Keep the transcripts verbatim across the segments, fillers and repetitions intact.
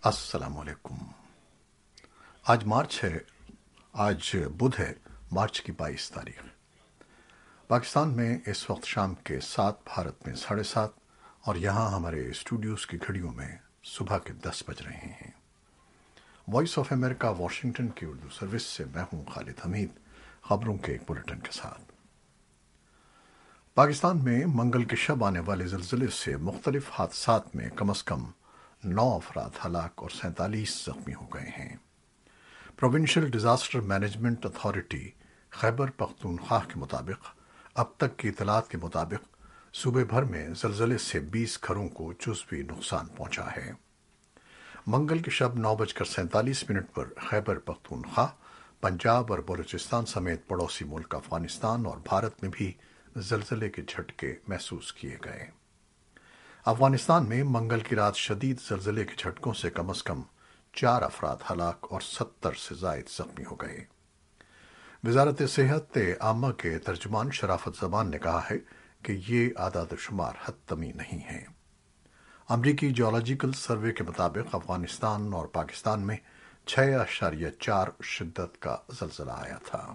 السلام علیکم۔ آج مارچ ہے آج بدھ ہے مارچ کی بائیس تاریخ۔ پاکستان میں اس وقت شام کے سات، بھارت میں ساڑھے سات، اور یہاں ہمارے اسٹوڈیوز کی گھڑیوں میں صبح کے دس بج رہے ہیں۔ وائس آف امریکہ واشنگٹن کی اردو سروس سے میں ہوں خالد حمید، خبروں کے ایک بلٹن کے ساتھ۔ پاکستان میں منگل کی شب آنے والے زلزلے سے مختلف حادثات میں کم از کم نو افراد ہلاک اور سینتالیس زخمی ہو گئے ہیں۔ Provincial disaster management authority Khyber Pakhtunkhwa کے مطابق اب تک کی اطلاعات کے مطابق صوبے بھر میں زلزلے سے بیس گھروں کو جزوی نقصان پہنچا ہے۔ منگل کی شب نو بج کر سینتالیس منٹ پر خیبر پختونخوا، پنجاب اور بلوچستان سمیت پڑوسی ملک افغانستان اور بھارت میں بھی زلزلے کے جھٹکے محسوس کیے گئے۔ افغانستان میں منگل کی رات شدید زلزلے کے جھٹکوں سے کم از کم چار افراد ہلاک اور ستر سے زائد زخمی ہو گئے۔ وزارت صحت عامہ کے ترجمان شرافت زمان نے کہا ہے کہ یہ اعداد و شمار حتمی نہیں ہیں۔ امریکی جیولوجیکل سروے کے مطابق افغانستان اور پاکستان میں چھ اشاریہ چار شدت کا زلزلہ آیا تھا۔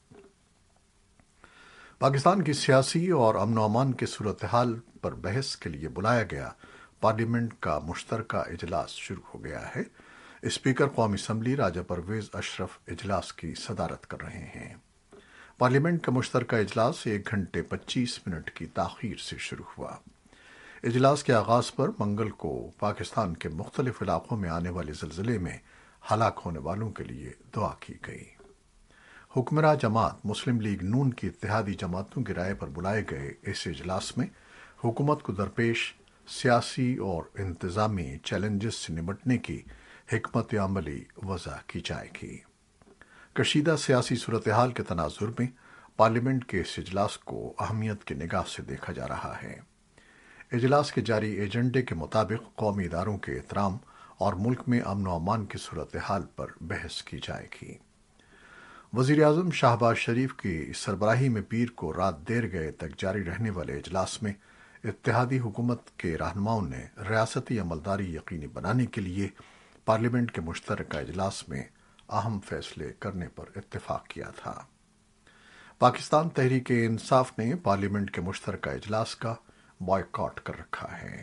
پاکستان کی سیاسی اور امن و امان کی صورتحال پر بحث کے لیے بلایا گیا پارلیمنٹ کا مشترکہ اجلاس شروع ہو گیا ہے۔ اسپیکر قومی اسمبلی راجہ پرویز اشرف اجلاس کی صدارت کر رہے ہیں۔ پارلیمنٹ کا مشترکہ اجلاس ایک گھنٹے پچیس منٹ کی تاخیر سے شروع ہوا۔ اجلاس کے آغاز پر منگل کو پاکستان کے مختلف علاقوں میں آنے والے زلزلے میں ہلاک ہونے والوں کے لیے دعا کی گئی۔ حکمراں جماعت مسلم لیگ نون کی اتحادی جماعتوں کی رائے پر بلائے گئے اس اجلاس میں حکومت کو درپیش سیاسی اور انتظامی چیلنجز سے نمٹنے کی حکمت عملی وضع کی جائے گی۔ کشیدہ سیاسی صورتحال کے تناظر میں پارلیمنٹ کے اس اجلاس کو اہمیت کی نگاہ سے دیکھا جا رہا ہے۔ اجلاس کے جاری ایجنڈے کے مطابق قومی اداروں کے احترام اور ملک میں امن و امان کی صورتحال پر بحث کی جائے گی۔ وزیر اعظم شہباز شریف کی سربراہی میں پیر کو رات دیر گئے تک جاری رہنے والے اجلاس میں اتحادی حکومت کے رہنماؤں نے ریاستی عملداری یقینی بنانے کے لیے پارلیمنٹ کے مشترکہ اجلاس میں اہم فیصلے کرنے پر اتفاق کیا تھا۔ پاکستان تحریک انصاف نے پارلیمنٹ کے مشترکہ اجلاس کا بائیکاٹ کر رکھا ہے۔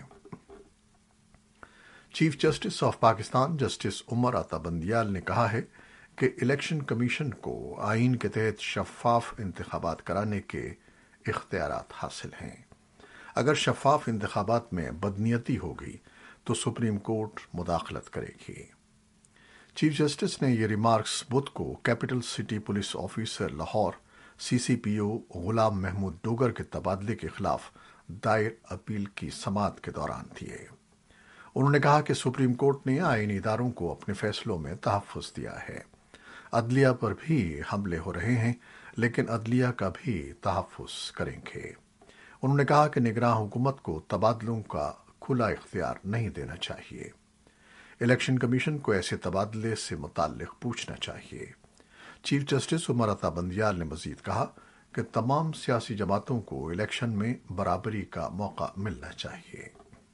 Chief justice of Pakistan justice Umar Ata Bandial نے کہا ہے کہ الیکشن کمیشن کو آئین کے تحت شفاف انتخابات کرانے کے اختیارات حاصل ہیں۔ اگر شفاف انتخابات میں بدنیتی ہوگی تو سپریم کورٹ مداخلت کرے گی۔ چیف جسٹس نے یہ ریمارکس بدھ کو capital city police officer Lahore C C P O Ghulam Mahmood Dogar کے تبادلے کے خلاف دائر اپیل کی سماعت کے دوران دیے۔ انہوں نے کہا کہ سپریم کورٹ نے آئینی اداروں کو اپنے فیصلوں میں تحفظ دیا ہے۔ عدلیہ پر بھی حملے ہو رہے ہیں، لیکن عدلیہ کا بھی تحفظ کریں گے۔ انہوں نے کہا کہ نگراں حکومت کو تبادلوں کا کھلا اختیار نہیں دینا چاہیے۔ الیکشن کمیشن کو ایسے تبادلے سے متعلق پوچھنا چاہیے۔ چیف جسٹس عمر عطا بندیال نے مزید کہا کہ تمام سیاسی جماعتوں کو الیکشن میں برابری کا موقع ملنا چاہیے۔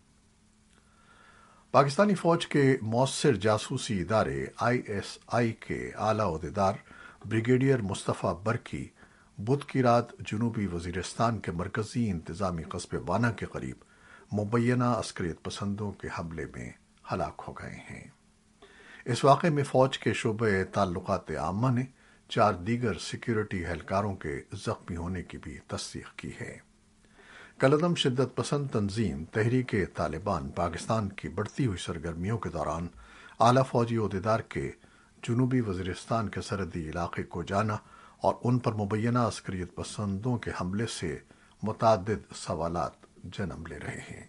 پاکستانی فوج کے مؤثر جاسوسی ادارے آئی ایس آئی کے اعلیٰ عہدیدار بریگیڈیئر مصطفیٰ برکی بدھ کی رات جنوبی وزیرستان کے مرکزی انتظامی قصبے وانا کے قریب مبینہ عسکریت پسندوں کے حملے میں ہلاک ہو گئے ہیں۔ اس واقعے میں فوج کے شعبہ تعلقات عامہ نے چار دیگر سیکیورٹی اہلکاروں کے زخمی ہونے کی بھی تصدیق کی ہے۔ کالعدم شدت پسند تنظیم تحریک طالبان پاکستان کی بڑھتی ہوئی سرگرمیوں کے دوران اعلیٰ فوجی عہدیدار کے جنوبی وزیرستان کے سرحدی علاقے کو جانا اور ان پر مبینہ عسکریت پسندوں کے حملے سے متعدد سوالات جنم لے رہے ہیں۔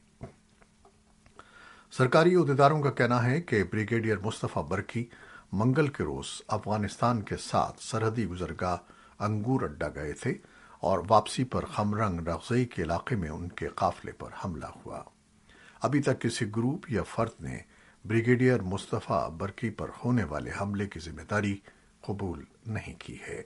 سرکاری عہدیداروں کا کہنا ہے کہ بریگیڈیئر مصطفیٰ برکی منگل کے روز افغانستان کے ساتھ سرحدی گزرگاہ انگور اڈا گئے تھے اور واپسی پر خمرنگ رغزئی کے علاقے میں ان کے قافلے پر حملہ ہوا۔ ابھی تک کسی گروپ یا فرد نے بریگیڈیئر مصطفیٰ برکی پر ہونے والے حملے کی ذمہ داری قبول نہیں کی ہے۔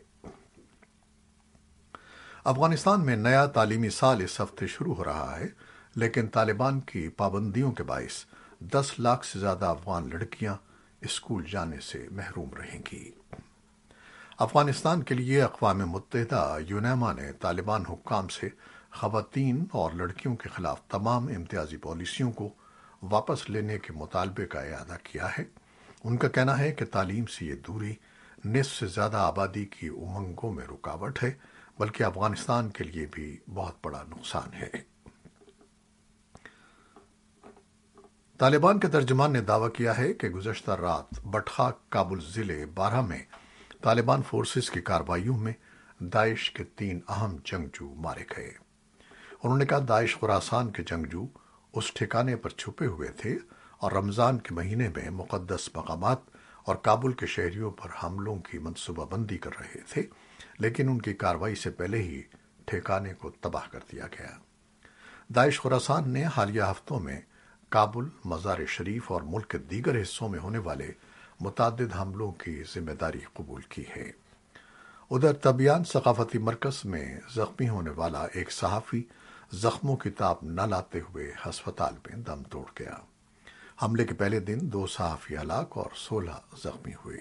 افغانستان میں نیا تعلیمی سال اس ہفتے شروع ہو رہا ہے، لیکن طالبان کی پابندیوں کے باعث دس لاکھ سے زیادہ افغان لڑکیاں اسکول جانے سے محروم رہیں گی۔ افغانستان کے لیے اقوام متحدہ یونیما نے طالبان حکام سے خواتین اور لڑکیوں کے خلاف تمام امتیازی پالیسیوں کو واپس لینے کے مطالبے کا اعادہ کیا ہے۔ ان کا کہنا ہے کہ تعلیم سے یہ دوری نصف سے زیادہ آبادی کی امنگوں میں رکاوٹ ہے، بلکہ افغانستان کے لیے بھی بہت بڑا نقصان ہے۔ طالبان کے ترجمان نے دعویٰ کیا ہے کہ گزشتہ رات بٹخا کابل ضلع بارہ میں طالبان فورسز کی کارروائیوں میں داعش کے تین اہم جنگجو مارے گئے۔ انہوں نے کہا داعش خراسان کے جنگجو اس ٹھکانے پر چھپے ہوئے تھے اور رمضان کے مہینے میں مقدس مقامات اور کابل کے شہریوں پر حملوں کی منصوبہ بندی کر رہے تھے، لیکن ان کی کارروائی سے پہلے ہی ٹھکانے کو تباہ کر دیا گیا۔ داعش خراسان نے حالیہ ہفتوں میں کابل، مزار شریف اور ملک کے دیگر حصوں میں ہونے والے متعدد حملوں کی ذمہ داری قبول کی ہے۔ ادھر تبیان ثقافتی مرکز میں زخمی ہونے والا ایک صحافی زخموں کی تاب نہ لاتے ہوئے ہسپتال میں دم توڑ گیا۔ حملے کے پہلے دن دو صحافی ہلاک اور سولہ زخمی ہوئے۔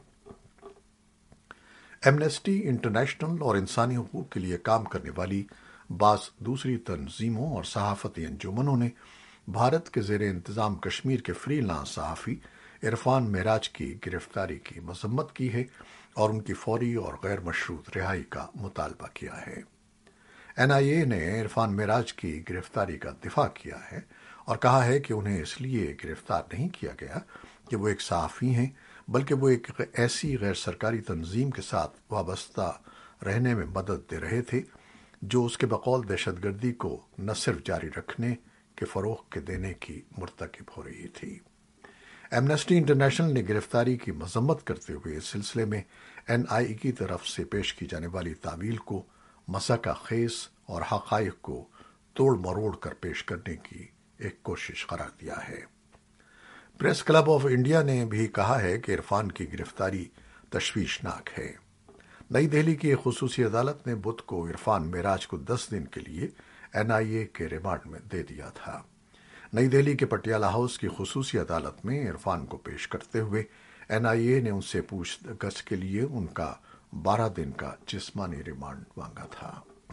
ایمنسٹی انٹرنیشنل اور انسانی حقوق کے لیے کام کرنے والی بعض دوسری تنظیموں اور صحافتی انجمنوں نے بھارت کے زیر انتظام کشمیر کے فری لانس صحافی عرفان معراج کی گرفتاری کی مذمت کی ہے اور ان کی فوری اور غیر مشروط رہائی کا مطالبہ کیا ہے۔ این آئی اے نے عرفان معراج کی گرفتاری کا دفاع کیا ہے اور کہا ہے کہ انہیں اس لیے گرفتار نہیں کیا گیا کہ وہ ایک صحافی ہیں، بلکہ وہ ایک ایسی غیر سرکاری تنظیم کے ساتھ وابستہ رہنے میں مدد دے رہے تھے جو اس کے بقول دہشت گردی کو نہ صرف جاری رکھنے کے فروغ کے دینے کی مرتکب ہو رہی تھی۔ ایمنسٹی انٹرنیشنل نے گرفتاری کی مذمت کرتے ہوئے اس سلسلے میں این آئی اے کی طرف سے پیش کی جانے والی تعویل کو مسخہ خیز اور حقائق کو توڑ مروڑ کر پیش کرنے کی ایک کوشش قرار دیا ہے۔ پریس کلب آف انڈیا نے بھی کہا ہے کہ عرفان کی گرفتاری تشویشناک ہے۔ نئی دہلی کی ایک خصوصی عدالت نے بدھ کو عرفان معراج کو دس دن کے لیے این آئی اے کے ریمانڈ میں دے دیا تھا۔ نئی دہلی کے پٹیالہ ہاؤس کی خصوصی عدالت میں عرفان کو پیش کرتے ہوئے این آئی اے نے ان سے پوچھ گچھ کے لیے ان کا بارہ دن کا جسمانی ریمانڈ مانگا تھا۔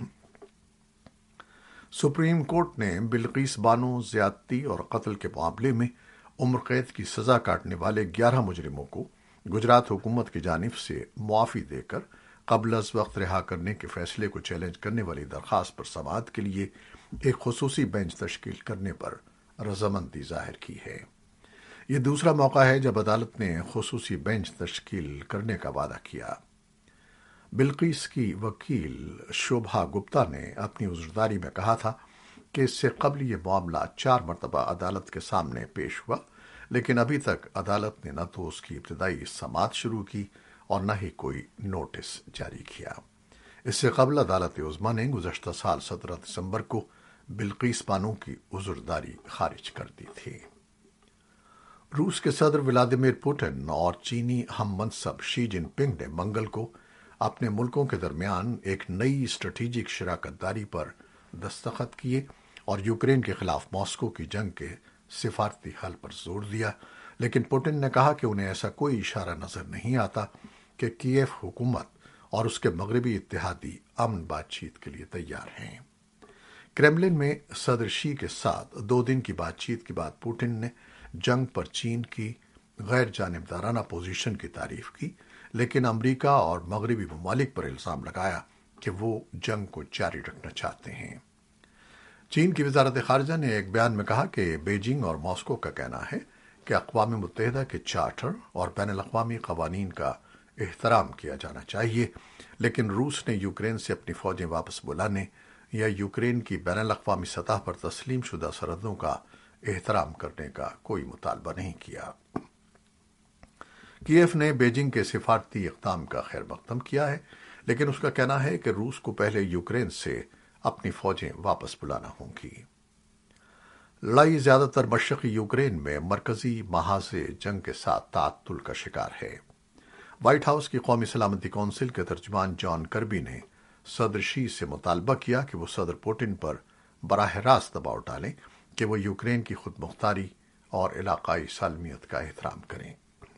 سپریم کورٹ نے بلقیس بانو زیادتی اور قتل کے معاملے میں عمر قید کی سزا کاٹنے والے گیارہ مجرموں کو گجرات حکومت کی جانب سے معافی دے کر قبل از وقت رہا کرنے کے فیصلے کو چیلنج کرنے والی درخواست پر سماعت کے لیے ایک خصوصی بینچ تشکیل کرنے پر رضامندی ظاہر کی ہے۔ یہ دوسرا موقع ہے جب عدالت نے خصوصی بینچ تشکیل کرنے کا وعدہ کیا۔ بلقیس کی وکیل شوبھا گپتا نے اپنی عذرداری میں کہا تھا کہ اس سے قبل یہ معاملہ چار مرتبہ عدالت کے سامنے پیش ہوا، لیکن ابھی تک عدالت نے نہ تو اس کی ابتدائی سماعت شروع کی اور نہ ہی کوئی نوٹس جاری کیا۔ اس سے قبل عدالت عظمیٰ نے گزشتہ سال سترہ دسمبر کو بلقیس بانو کی عذرداری خارج کر دی تھی۔ روس کے صدر ولادیمیر پوٹن اور چینی ہم منصب شی جن پنگ نے منگل کو اپنے ملکوں کے درمیان ایک نئی اسٹریٹجک شراکت داری پر دستخط کیے اور یوکرین کے خلاف ماسکو کی جنگ کے سفارتی حل پر زور دیا، لیکن پوٹن نے کہا کہ انہیں ایسا کوئی اشارہ نظر نہیں آتا کہ کیف حکومت اور اس کے مغربی اتحادی امن بات چیت کے لیے تیار ہیں۔ کرملن میں صدر شی کے ساتھ دو دن کی بات چیت کے بعد پوٹن نے جنگ پر چین کی غیر جانبدارانہ پوزیشن کی تعریف کی، لیکن امریکہ اور مغربی ممالک پر الزام لگایا کہ وہ جنگ کو جاری رکھنا چاہتے ہیں۔ چین کی وزارت خارجہ نے ایک بیان میں کہا کہ بیجنگ اور ماسکو کا کہنا ہے کہ اقوام متحدہ کے چارٹر اور بین الاقوامی قوانین کا احترام کیا جانا چاہیے، لیکن روس نے یوکرین سے اپنی فوجیں واپس بلانے یا یوکرین کی بین الاقوامی سطح پر تسلیم شدہ سرحدوں کا احترام کرنے کا کوئی مطالبہ نہیں کیا۔ کیف نے بیجنگ کے سفارتی اقدام کا خیر مقدم کیا ہے، لیکن اس کا کہنا ہے کہ روس کو پہلے یوکرین سے اپنی فوجیں واپس بلانا ہوں گی۔ لڑائی زیادہ تر مشرقی یوکرین میں مرکزی محاذ جنگ کے ساتھ تعطل کا شکار ہے۔ وائٹ ہاؤس کی قومی سلامتی کونسل کے ترجمان جان کربی نے صدر شی سے مطالبہ کیا کہ وہ صدر پوٹن پر براہ راست دباؤ ڈالیں کہ وہ یوکرین کی خود مختاری اور علاقائی سالمیت کا احترام کریں۔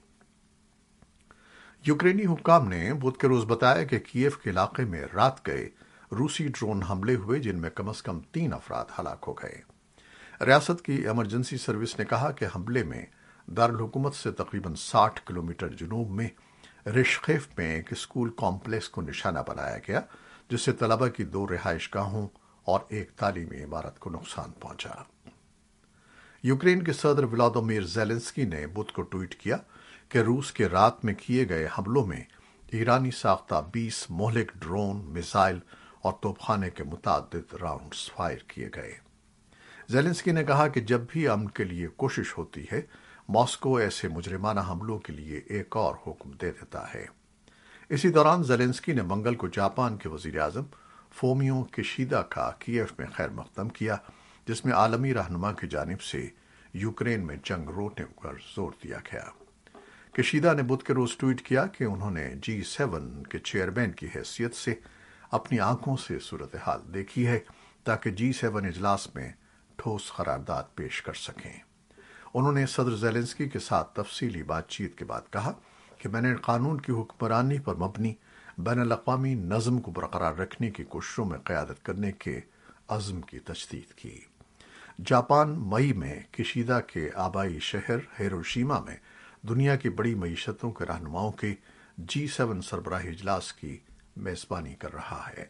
یوکرینی حکام نے بدھ کے روز بتایا کہ کیف کے علاقے میں رات گئے روسی ڈرون حملے ہوئے جن میں کم از کم تین افراد ہلاک ہو گئے۔ ریاست کی ایمرجنسی سروس نے کہا کہ حملے میں دارالحکومت سے تقریباً ساٹھ کلومیٹر جنوب میں رشخیف میں ایک اسکول کمپلیکس کو نشانہ بنایا گیا، جس سے طلبہ کی دو رہائش گاہوں اور ایک تعلیمی عمارت کو نقصان پہنچا۔ یوکرین کے صدر ولادیمیر زیلنسکی نے بدھ کو ٹویٹ کیا کہ روس کے رات میں کیے گئے حملوں میں ایرانی ساختہ بیس مہلک ڈرون، میزائل اور توپخانے کے متعدد راؤنڈز فائر کیے گئے۔ زیلنسکی نے کہا کہ جب بھی امن کے لیے کوشش ہوتی ہے، ماسکو ایسے مجرمانہ حملوں کے لیے ایک اور حکم دے دیتا ہے۔ اسی دوران زیلنسکی نے منگل کو جاپان کے وزیر اعظم فومیو کیشیدا کا کیف میں خیر مقدم کیا، جس میں عالمی رہنما کی جانب سے یوکرین میں جنگ روکنے پر زور دیا گیا۔ کیشیدا نے بدھ کے روز ٹویٹ کیا کہ انہوں نے جی سیون کے چیئرمین کی حیثیت سے اپنی آنکھوں سے صورتحال دیکھی ہے تاکہ جی سیون اجلاس میں ٹھوس قرارداد پیش کر سکیں۔ انہوں نے صدر زیلنسکی کے ساتھ تفصیلی بات چیت کے بعد کہا کہ میں نے قانون کی حکمرانی پر مبنی بین الاقوامی نظم کو برقرار رکھنے کی کوششوں میں قیادت کرنے کے عزم کی تجدید کی۔ جاپان مئی میں کیشیدا کے آبائی شہر ہیروشیما میں دنیا کی بڑی معیشتوں کے رہنماؤں کے جی سیون سربراہی اجلاس کی میزبانی کر رہا ہے۔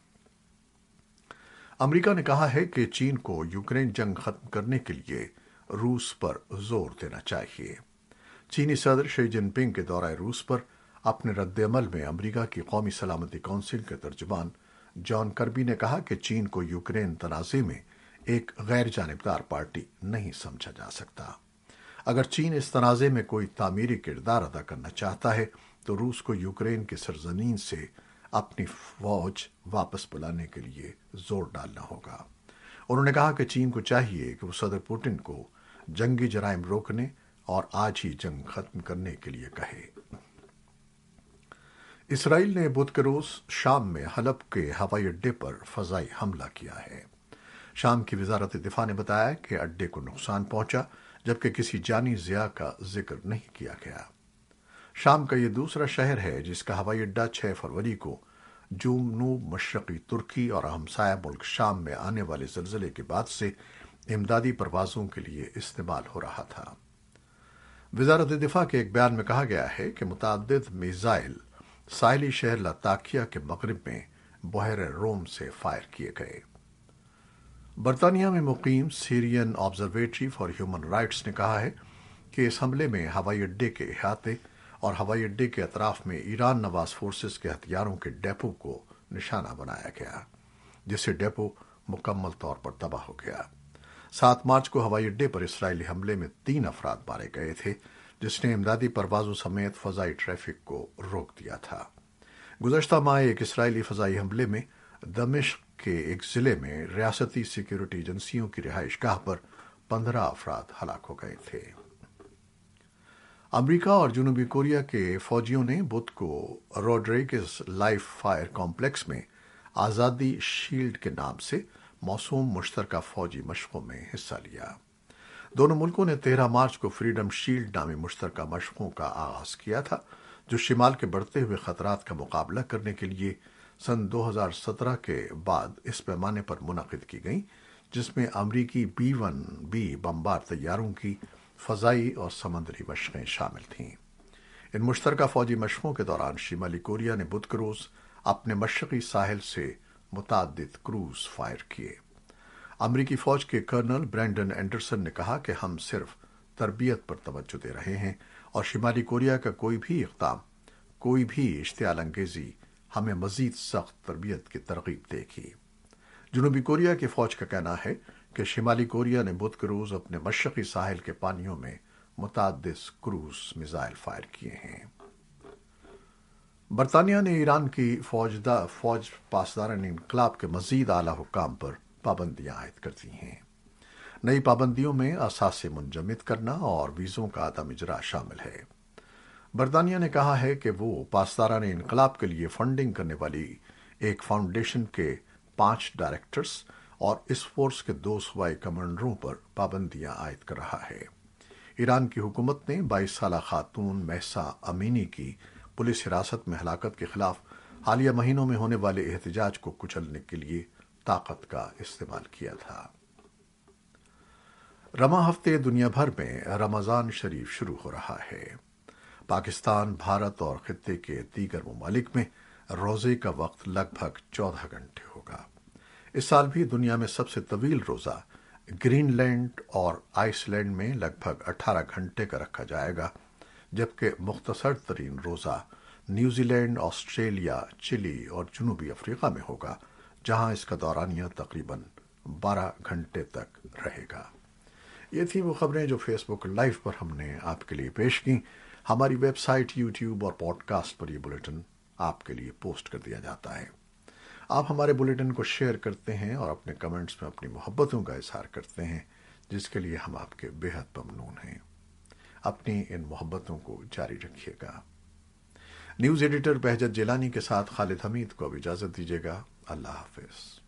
امریکہ نے کہا ہے کہ چین کو یوکرین جنگ ختم کرنے کے لیے روس پر زور دینا چاہیے۔ چینی صدر شی جن پنگ کے دورہ روس پر اپنے رد عمل میں امریکہ کی قومی سلامتی کونسل کے ترجمان جان کربی نے کہا کہ چین کو یوکرین تنازع میں ایک غیر جانبدار پارٹی نہیں سمجھا جا سکتا۔ اگر چین اس تنازع میں کوئی تعمیری کردار ادا کرنا چاہتا ہے تو روس کو یوکرین کی سرزمین سے اپنی فوج واپس بلانے کے لیے زور ڈالنا ہوگا۔ انہوں نے کہا کہ چین کو چاہیے کہ وہ صدر پوٹن کو جنگی جرائم روکنے اور آج ہی جنگ ختم کرنے کے لیے کہے۔ اسرائیل نے بدھ کے روز شام میں حلب کے ہوائی اڈے پر فضائی حملہ کیا ہے۔ شام کی وزارت دفاع نے بتایا کہ اڈے کو نقصان پہنچا، جبکہ کسی جانی زیاں کا ذکر نہیں کیا گیا۔ شام کا یہ دوسرا شہر ہے جس کا ہوائی اڈا چھ فروری کو جنوب مشرقی ترکی اور ہمسایہ ملک شام میں آنے والے زلزلے کے بعد سے امدادی پروازوں کے لیے استعمال ہو رہا تھا۔ وزارت دفاع کے ایک بیان میں کہا گیا ہے کہ متعدد میزائل ساحلی شہر لاتاکیہ کے مغرب میں بحیرہ روم سے فائر کیے گئے۔ برطانیہ میں مقیم Syrian observatory for human rights نے کہا ہے کہ اس حملے میں ہوائی اڈے کے احاطے اور ہوائی اڈے کے اطراف میں ایران نواز فورسز کے ہتھیاروں کے ڈیپو کو نشانہ بنایا گیا، جس سے ڈیپو مکمل طور پر تباہ ہو گیا۔ سات مارچ کو ہوائی اڈے پر اسرائیلی حملے میں تین افراد مارے گئے تھے، جس نے امدادی پروازوں سمیت فضائی ٹریفک کو روک دیا تھا۔ گزشتہ ماہ ایک اسرائیلی فضائی حملے میں دمشق کے ایک ضلع میں ریاستی سیکیورٹی ایجنسیوں کی رہائش گاہ پر پندرہ افراد ہلاک ہو گئے تھے۔ امریکہ اور جنوبی کوریا کے فوجیوں نے بدھ کو روڈریگز لائف فائر کمپلیکس میں آزادی شیلڈ کے نام سے موسوم مشترکہ فوجی مشقوں میں حصہ لیا۔ دونوں ملکوں نے تیرہ مارچ کو فریڈم شیلڈ نامی مشترکہ مشقوں کا آغاز کیا تھا، جو شمال کے بڑھتے ہوئے خطرات کا مقابلہ کرنے کے لیے سن دو ہزار سترہ کے بعد اس پیمانے پر منعقد کی گئیں، جس میں امریکی بی ون بی بمبار طیاروں کی فضائی اور سمندری مشقیں شامل تھیں۔ ان مشترکہ فوجی مشقوں کے دوران شمالی کوریا نے بدھ کے روز اپنے مشرقی ساحل سے متعدد کروز فائر کیے۔ امریکی فوج کے کرنل برینڈن اینڈرسن نے کہا کہ ہم صرف تربیت پر توجہ دے رہے ہیں اور شمالی کوریا کا کوئی بھی اقدام، کوئی بھی اشتعال انگیزی ہمیں مزید سخت تربیت کی ترغیب دے گی۔ جنوبی کوریا کی فوج کا کہنا ہے کہ شمالی کوریا نے بدھ کے روز اپنے مشرقی ساحل کے پانیوں میں متعدد کروز میزائل فائر کیے ہیں۔ برطانیہ نے ایران کی فوجدہ فوج پاسداران انقلاب کے مزید اعلیٰ حکام پر پابندیاں عائد کر دی ہیں۔ نئی پابندیوں میں اثاثے منجمد کرنا اور ویزوں کا عدم اجرا شامل ہے۔ برطانیہ نے کہا ہے کہ وہ پاسداران انقلاب کے لیے فنڈنگ کرنے والی ایک فاؤنڈیشن کے پانچ ڈائریکٹرز اور اس فورس کے دو صوبائی کمانڈروں پر پابندیاں عائد کر رہا ہے۔ ایران کی حکومت نے بائیس سالہ خاتون مہسا امینی کی پولیس حراست میں ہلاکت کے خلاف حالیہ مہینوں میں ہونے والے احتجاج کو کچلنے کے لیے طاقت کا استعمال کیا تھا۔ رواں ہفتے دنیا بھر میں رمضان شریف شروع ہو رہا ہے۔ پاکستان، بھارت اور خطے کے دیگر ممالک میں روزے کا وقت لگ بھگ چودہ گھنٹے ہوگا۔ اس سال بھی دنیا میں سب سے طویل روزہ گرین لینڈ اور آئس لینڈ میں لگ بھگ اٹھارہ گھنٹے کا رکھا جائے گا، جبکہ مختصر ترین روزہ نیوزی لینڈ، آسٹریلیا، چلی اور جنوبی افریقہ میں ہوگا، جہاں اس کا دورانیہ تقریباً بارہ گھنٹے تک رہے گا۔ یہ تھی وہ خبریں جو فیس بک لائیو پر ہم نے آپ کے لیے پیش کی۔ ہماری ویب سائٹ، یوٹیوب اور پوڈ کاسٹ پر یہ بلیٹن آپ کے لیے پوسٹ کر دیا جاتا ہے۔ آپ ہمارے بلیٹن کو شیئر کرتے ہیں اور اپنے کمنٹس میں اپنی محبتوں کا اظہار کرتے ہیں، جس کے لیے ہم آپ کے بے حد ممنون ہیں۔ اپنی ان محبتوں کو جاری رکھیے گا۔ نیوز ایڈیٹر بہجت جیلانی کے ساتھ خالد حمید کو اب اجازت دیجیے گا۔ اللہ حافظ۔